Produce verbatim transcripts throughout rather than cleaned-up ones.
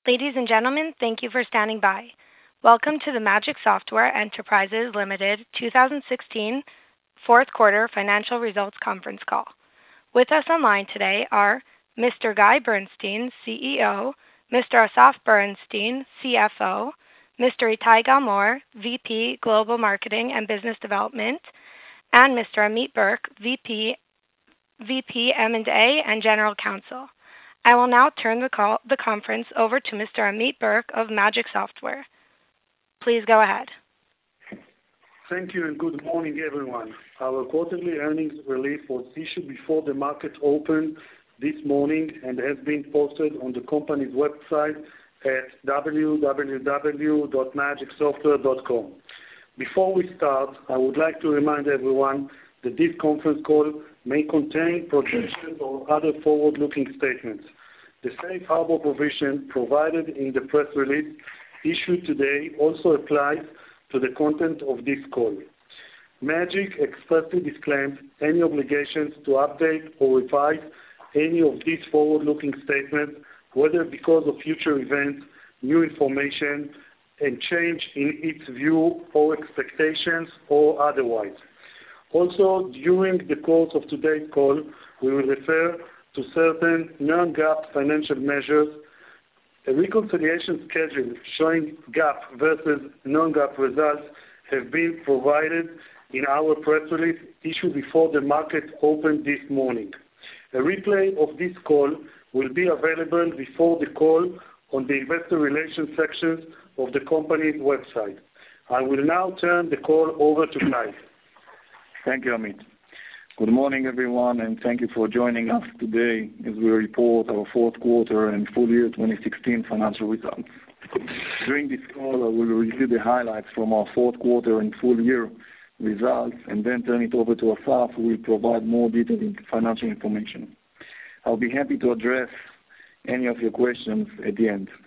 Ladies and gentlemen, thank you for standing by. Welcome to the Magic Software Enterprises Limited twenty sixteen fourth quarter financial results conference call. With us online today are Mister Guy Bernstein, C E O, Mister Asaf Bernstein, C F O, Mister Ittai Galmor, V P Global Marketing and Business Development, and Mister Amit Berk, V P V P M and A and General Counsel. I will now turn the call, the conference over to Mister Amit Berk of Magic Software. Please go ahead. Thank you and good morning, everyone. Our quarterly earnings release was issued before the market opened this morning and has been posted on the company's website at w w w dot magic software dot com. Before we start, I would like to remind everyone that this conference call may contain projections or other forward-looking statements. The safe harbor provision provided in the press release issued today also applies to the content of this call. Magic expressly disclaims any obligations to update or revise any of these forward-looking statements, whether because of future events, new information, and change in its view or expectations or otherwise. Also, during the course of today's call, we will refer to certain non-GAAP financial measures. A reconciliation schedule showing GAAP versus non-GAAP results have been provided in our press release issued before the market opened this morning. A replay of this call will be available before the call on the investor relations section of the company's website. I will now turn the call over to Guy. Thank you, Amit. Good morning, everyone, and thank you for joining us today as we report our fourth quarter and full year twenty sixteen financial results. During this call, I will review the highlights from our fourth quarter and full year results and then turn it over to Asaf, who will provide more detailed financial information. I'll be happy to address any of your questions at the end.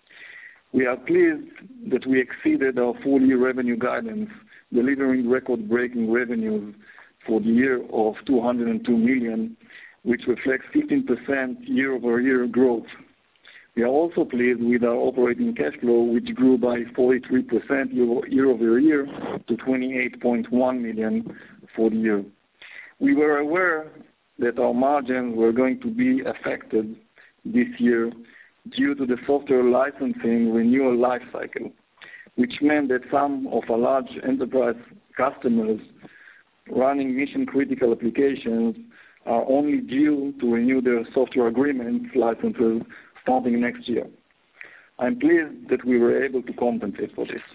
We are pleased that we exceeded our full year revenue guidance, delivering record-breaking revenues for the year of two hundred two million, which reflects fifteen percent year-over-year growth. We are also pleased with our operating cash flow, which grew by forty-three percent year-over-year to twenty-eight point one million for the year. We were aware that our margins were going to be affected this year due to the software licensing renewal life cycle, which meant that some of our large enterprise customers running mission-critical applications are only due to renew their software agreements licenses starting next year. I'm pleased that we were able to compensate for this.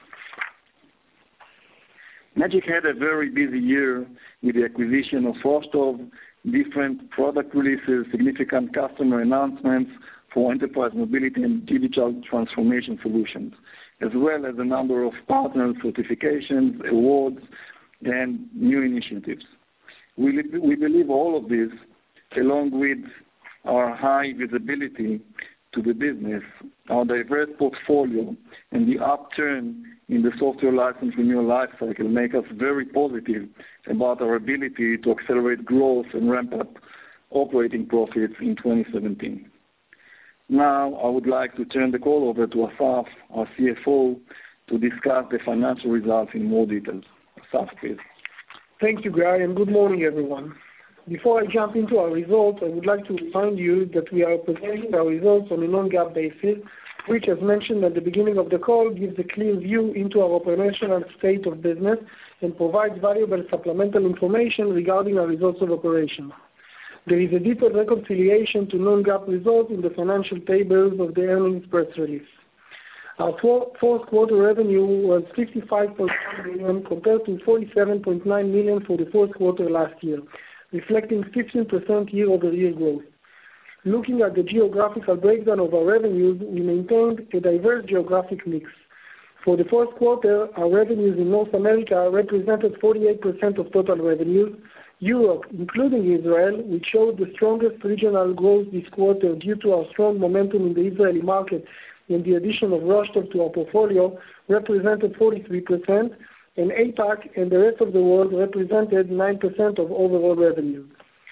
Magic had a very busy year with the acquisition of Rostov, different product releases, significant customer announcements for enterprise mobility and digital transformation solutions, as well as a number of partner certifications, awards, and new initiatives. We, we believe all of this, along with our high visibility to the business, our diverse portfolio, and the upturn in the software license renewal life cycle, make us very positive about our ability to accelerate growth and ramp up operating profits in twenty seventeen. Now, I would like to turn the call over to Asaf, our C F O, to discuss the financial results in more details. Asaf, please. Thank you, Guy, and good morning, everyone. Before I jump into our results, I would like to remind you that we are presenting our results on a non-GAAP basis, which, as mentioned at the beginning of the call, gives a clear view into our operational state of business and provides valuable supplemental information regarding our results of operations. There is a deeper reconciliation to non-GAAP results in the financial tables of the earnings press release. Our fourth quarter revenue was fifty-five point one million compared to forty-seven point nine million for the fourth quarter last year, reflecting fifteen percent year-over-year growth. Looking at the geographical breakdown of our revenues, we maintained a diverse geographic mix. For the fourth quarter, our revenues in North America represented forty-eight percent of total revenues. Europe, including Israel, which showed the strongest regional growth this quarter due to our strong momentum in the Israeli market and the addition of Rostov to our portfolio, represented forty-three percent, and APAC and the rest of the world represented nine percent of overall revenues.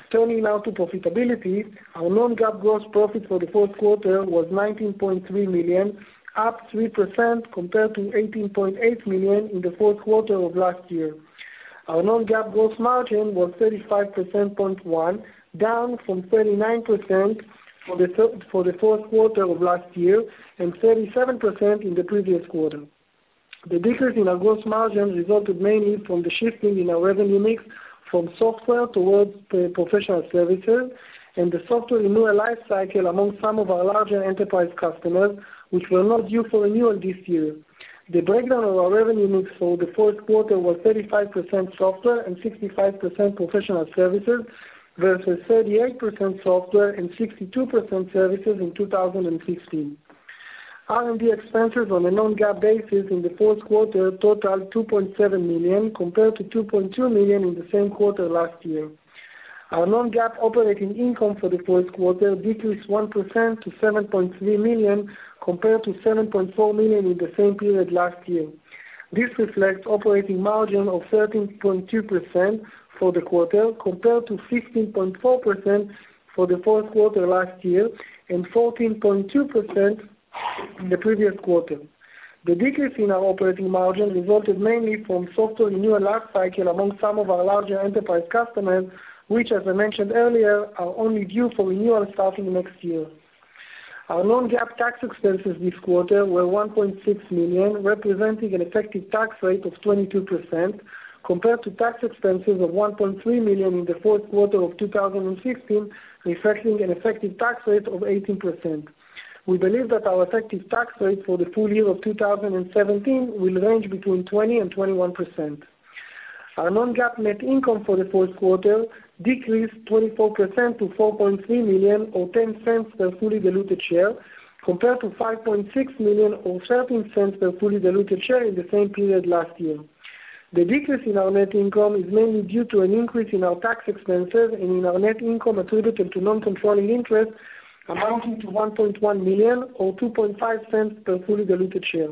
Turning now to profitability, our non-GAAP gross profit for the fourth quarter was nineteen point three million dollars, up three percent compared to eighteen point eight million dollars in the fourth quarter of last year. Our non-GAAP gross margin was thirty-five point one percent, down from thirty-nine percent for the, th- for the fourth quarter of last year and thirty-seven percent in the previous quarter. The decrease in our gross margin resulted mainly from the shifting in our revenue mix from software towards professional services and the software renewal life cycle among some of our larger enterprise customers, which were not due for renewal this year. The breakdown of our revenue mix for the fourth quarter was thirty-five percent software and sixty-five percent professional services versus thirty-eight percent software and sixty-two percent services in two thousand fifteen. R and D expenses on a non-GAAP basis in the fourth quarter totaled two point seven million dollars compared to two point two million dollars in the same quarter last year. Our non-GAAP operating income for the fourth quarter decreased one percent to seven point three million dollars compared to seven point four million dollars in the same period last year. This reflects operating margin of thirteen point two percent for the quarter compared to fifteen point four percent for the fourth quarter last year and fourteen point two percent in the previous quarter. The decrease in our operating margin resulted mainly from software renewal life cycle among some of our larger enterprise customers, which, as I mentioned earlier, are only due for renewal starting next year. Our non-GAAP tax expenses this quarter were one point six million dollars, representing an effective tax rate of twenty-two percent, compared to tax expenses of one point three million dollars in the fourth quarter of two thousand fifteen, reflecting an effective tax rate of eighteen percent. We believe that our effective tax rate for the full year of two thousand seventeen will range between twenty and twenty-one percent. Our non-GAAP net income for the fourth quarter decreased twenty-four percent to four point three million dollars or ten cents per fully diluted share, compared to five point six million dollars or thirteen cents per fully diluted share in the same period last year. The decrease in our net income is mainly due to an increase in our tax expenses and in our net income attributed to non-controlling interest, amounting to one point one million dollars or two point five cents per fully diluted share.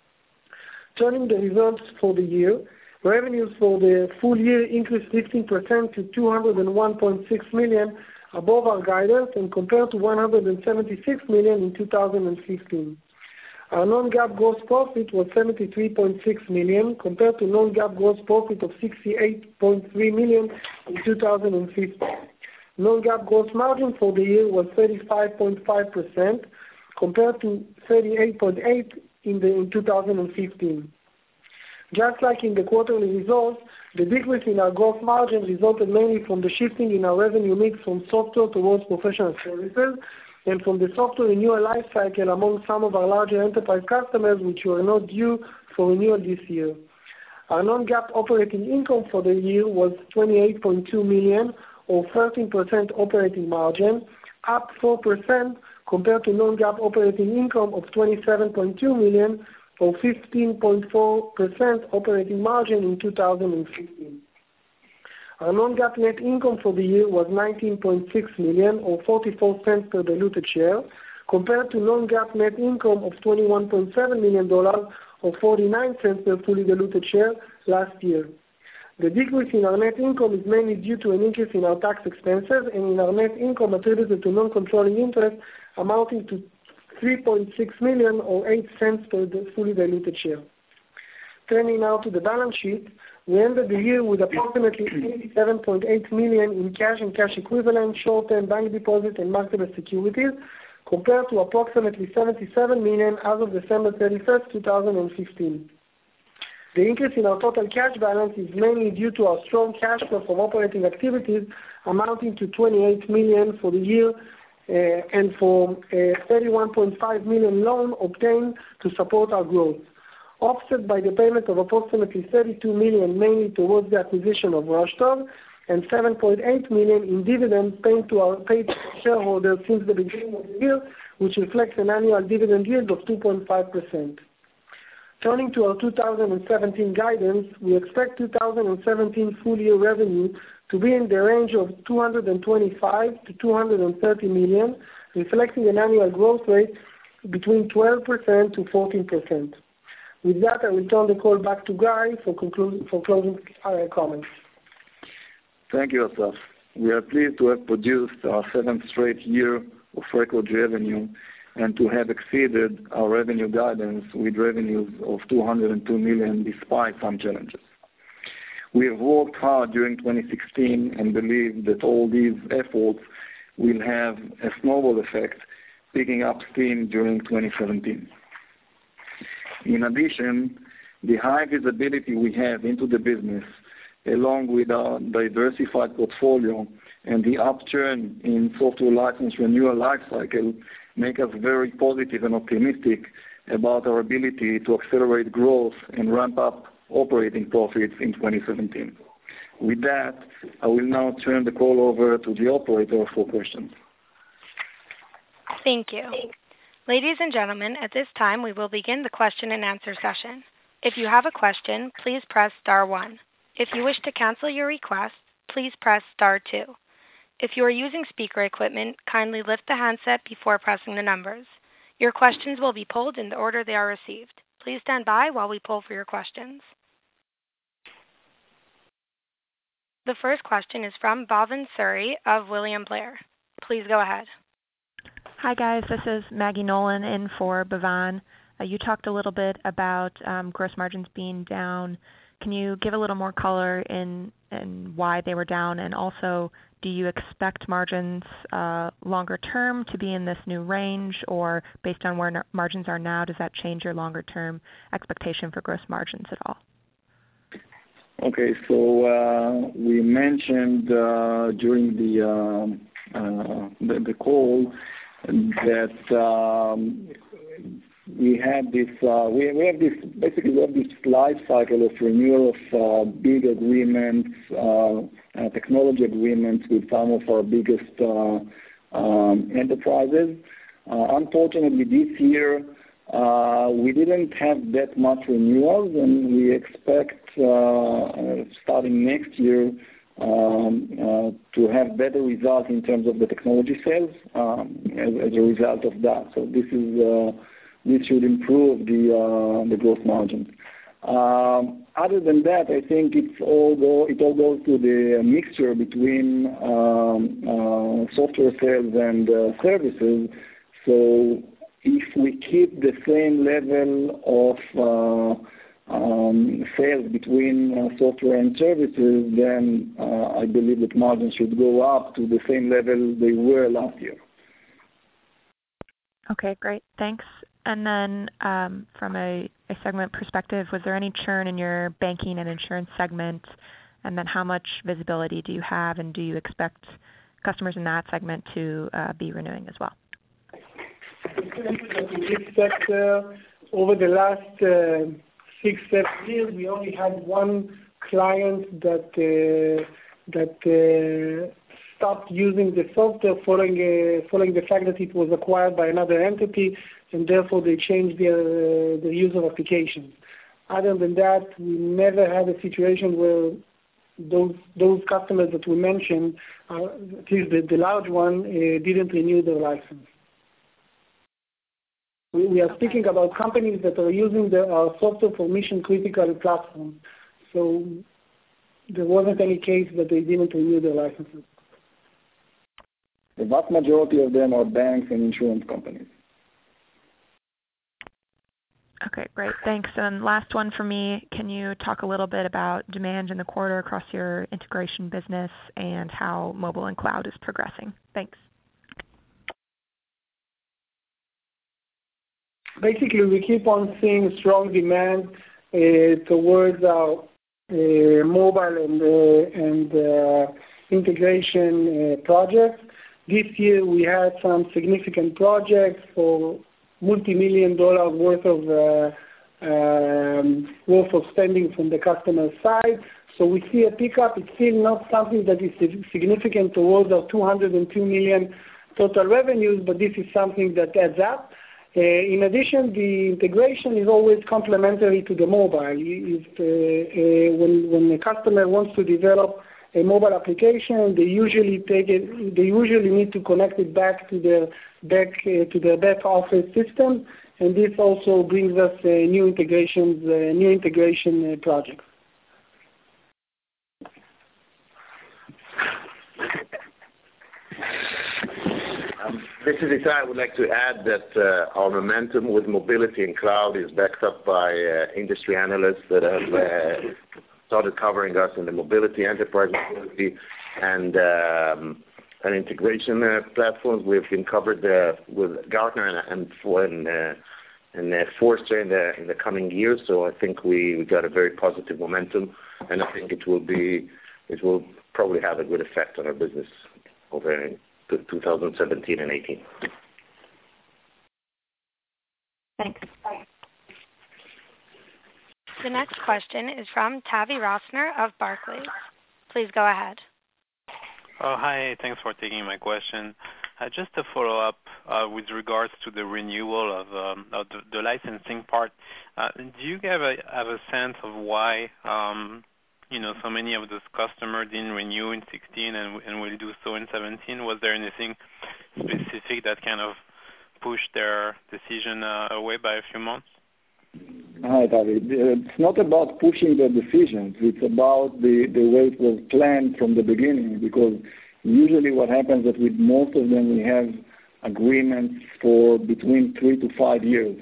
Turning the results for the year, revenues for the full year increased fifteen percent to two hundred one point six million dollars, above our guidance and compared to one hundred seventy-six million dollars in two thousand fifteen. Our non-GAAP gross profit was seventy-three point six million dollars compared to non-GAAP gross profit of sixty-eight point three million dollars in two thousand fifteen. Non-GAAP gross margin for the year was thirty-five point five percent compared to thirty-eight point eight percent in, the, in two thousand fifteen. Just like in the quarterly results, the decrease in our gross margin resulted mainly from the shifting in our revenue mix from software towards professional services and from the software renewal life cycle among some of our larger enterprise customers, which were not due for renewal this year. Our non-GAAP operating income for the year was twenty-eight point two million dollars or thirteen percent operating margin, up four percent compared to non-GAAP operating income of twenty-seven point two million dollars or fifteen point four percent operating margin in two thousand fifteen. Our non-GAAP net income for the year was nineteen point six million dollars or forty-four cents per diluted share, compared to non-GAAP net income of twenty-one point seven million dollars or forty-nine cents per fully diluted share last year. The decrease in our net income is mainly due to an increase in our tax expenses and in our net income attributed to non-controlling interest amounting to three point six million dollars or eight cents per fully diluted share. Turning now to the balance sheet, we ended the year with approximately eighty-seven point eight million dollars in cash and cash equivalents, short-term bank deposits, and marketable securities, compared to approximately seventy-seven million dollars as of December thirty-first, two thousand fifteen. The increase in our total cash balance is mainly due to our strong cash flow from operating activities amounting to twenty-eight million dollars for the year uh, and for a thirty-one point five million dollars loan obtained to support our growth, offset by the payment of approximately thirty-two million dollars mainly towards the acquisition of Rushtov and seven point eight million dollars in dividends paid to our paid shareholders since the beginning of the year, which reflects an annual dividend yield of two point five percent. Turning to our two thousand seventeen guidance, we expect two thousand seventeen full-year revenue to be in the range of two hundred twenty-five to two hundred thirty million dollars, reflecting an annual growth rate between twelve percent to fourteen percent. With that, I will turn the call back to Guy for, conclu- for closing uh, comments. Thank you, Asaf. We are pleased to have produced our seventh straight year of record revenue and to have exceeded our revenue guidance with revenues of two hundred two million dollars despite some challenges. We have worked hard during twenty sixteen and believe that all these efforts will have a snowball effect, picking up steam during twenty seventeen. In addition, the high visibility we have into the business, along with our diversified portfolio and the upturn in software license renewal lifecycle, make us very positive and optimistic about our ability to accelerate growth and ramp up operating profits in twenty seventeen. With that, I will now turn the call over to the operator for questions. Thank you. Ladies and gentlemen, at this time we will begin the question and answer session. If you have a question, please press star one. If you wish to cancel your request, please press star two. If you are using speaker equipment, kindly lift the handset before pressing the numbers. Your questions will be polled in the order they are received. Please stand by while we poll for your questions. The first question is from Bhavan Suri of William Blair. Please go ahead. Hi guys, this is Maggie Nolan in for Bhavan. Uh, you talked a little bit about um, gross margins being down. Can you give a little more color in, in why they were down? And also, do you expect margins uh, longer term to be in this new range, or based on where margins are now, does that change your longer term expectation for gross margins at all? Okay, so uh, we mentioned uh, during the, uh, uh, the the call that um, we had this uh, we we have this basically we have this life cycle of renewal of uh, big agreements, uh, uh, technology agreements with some of our biggest uh, um, enterprises. Uh, unfortunately, this year uh, we didn't have that much renewals, and we expect uh, starting next year um, uh, to have better results in terms of the technology sales um, as, as a result of that. So this is uh, this should improve the uh, the gross margin. Um, other than that, I think it's all go, it all goes to the mixture between um, uh, software sales and uh, services. So if we keep the same level of uh, um, sales between uh, software and services, then uh, I believe that margins should go up to the same level they were last year. Okay, great. Thanks. And then um, from a, a segment perspective, was there any churn in your banking and insurance segment? And then how much visibility do you have, and do you expect customers in that segment to uh, be renewing as well? In this sector, over the last uh, six, seven years, we only had one client that uh, that uh, stopped using the software following uh, following the fact that it was acquired by another entity, and therefore they changed their uh, their use of applications. Other than that, we never had a situation where those those customers that we mentioned, uh, at least the, the large one, uh, didn't renew their license. We, we are speaking about companies that are using the, our software for mission-critical platforms. So there wasn't any case that they didn't renew their licenses. The vast majority of them are banks and insurance companies. Okay, great. Thanks. And last one for me, can you talk a little bit about demand in the quarter across your integration business and how mobile and cloud is progressing? Thanks. Basically, we keep on seeing strong demand uh, towards our uh, mobile and, uh, and uh, integration uh, projects. This year, we had some significant projects for multi-million dollar worth of uh, um, worth of spending from the customer side. So we see a pickup. It's still not something that is significant towards our two hundred two million total revenues, but this is something that adds up. Uh, in addition, the integration is always complementary to the mobile. If, uh, uh, when, when a customer wants to develop a mobile application, they usually take it. They usually need to connect it back to their back uh, to their back office system, and this also brings us uh, new integrations, uh, new integration uh, projects. Um, this is Itai. I would like to add that uh, our momentum with mobility and cloud is backed up by uh, industry analysts that have uh, started covering us in the mobility, enterprise mobility, and um, and integration uh, platforms. We've been covered uh, with Gartner and and, for, and, uh, and uh, Forrester in the in the coming years. So I think we, we got a very positive momentum, and I think it will be it will probably have a good effect on our business over two thousand seventeen and eighteen. Thanks. The next question is from Tavi Rosner of Barclays. Please go ahead. Oh, hi. Thanks for taking my question. Uh, just to follow up uh, with regards to the renewal of, um, of the, the licensing part, uh, do you have a, have a sense of why um, you know, so many of those customers didn't renew in sixteen and, and will do so in seventeen? Was there anything specific that kind of pushed their decision uh, away by a few months? Hi, David. It's not about pushing the decisions. It's about the, the way it was planned from the beginning, because usually what happens is that with most of them we have agreements for between three to five years.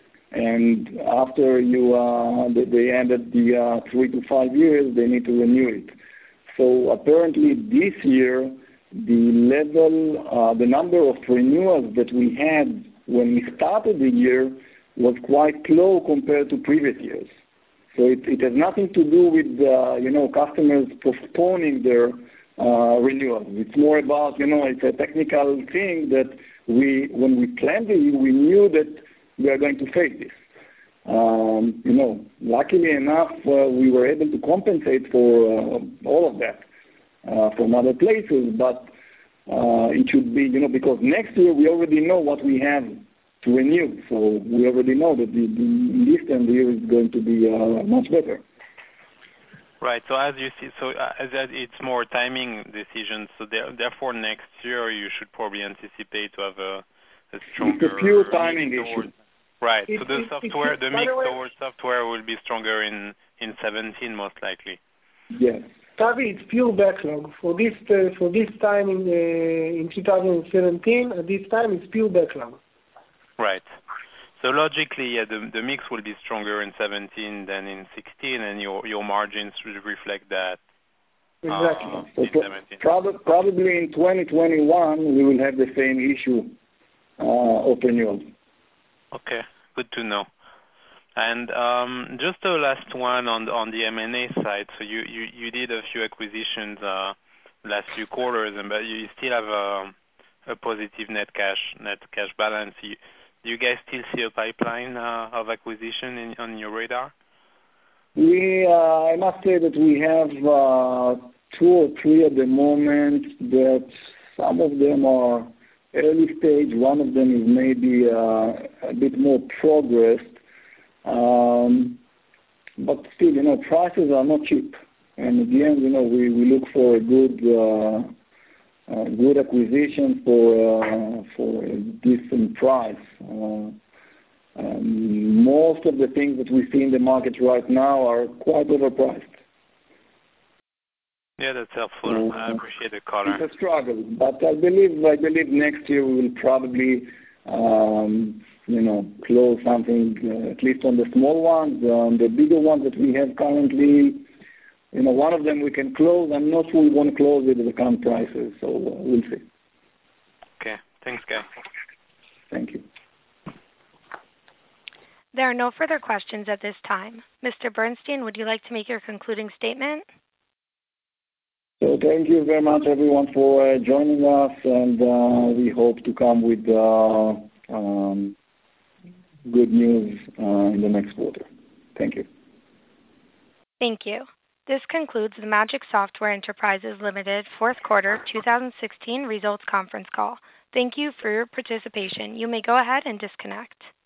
And after you uh, they ended the uh, three to five years, they need to renew it. So apparently this year, the level, uh, the number of renewals that we had when we started the year was quite low compared to previous years. So it, it has nothing to do with uh, you know customers postponing their uh, renewals. It's more about you know it's a technical thing that we when we planned the year, we knew that we are going to face this. Um, you know, luckily enough, uh, we were able to compensate for uh, all of that uh, from other places, but uh, it should be, you know, because next year we already know what we have to renew, so we already know that the, the, this time the year is going to be uh, much better. Right. So as you see, so uh, as that it's more timing decisions. So there, therefore, next year you should probably anticipate to have a, a stronger. It's a pure timing issue. Right. It, so the it, software, it, the mix way, towards software will be stronger in, in seventeen most likely. Yes. Tavi, it's pure backlog. For this uh, for this time in uh, in two thousand seventeen, at this time it's pure backlog. Right. So logically, yeah, the the mix will be stronger in seventeen than in sixteen, and your your margins should reflect that. Exactly. Uh, so in pro- seventeen. prob- probably in twenty twenty-one we will have the same issue uh, of renewals. Okay, good to know. And um, just the last one on the, on the M and A side. So you, you, you did a few acquisitions uh, last few quarters, and but you still have a, a positive net cash net cash balance. You, do you guys still see a pipeline uh, of acquisition in, on your radar? We, uh, I must say that we have uh, two or three at the moment. That some of them are early stage. One of them is maybe uh, a bit more progressed. Um, but still, you know, prices are not cheap. And at the end, you know, we, we look for a good uh, uh, good acquisition for uh, for a decent price. Uh, um, most of the things that we see in the market right now are quite overpriced. Yeah, that's helpful. Uh, I appreciate the color. It's a struggle, but I believe I believe next year we will probably, um, you know, close something uh, at least on the small ones. On the bigger ones that we have currently, you know, one of them we can close. I'm not sure we want to close it at the current prices, so uh, we'll see. Okay, thanks, guys. Thank you. There are no further questions at this time. Mister Bernstein, would you like to make your concluding statement? So thank you very much, everyone, for uh, joining us, and uh, we hope to come with uh, um, good news uh, in the next quarter. Thank you. Thank you. This concludes the Magic Software Enterprises Limited fourth quarter two thousand sixteen results conference call. Thank you for your participation. You may go ahead and disconnect.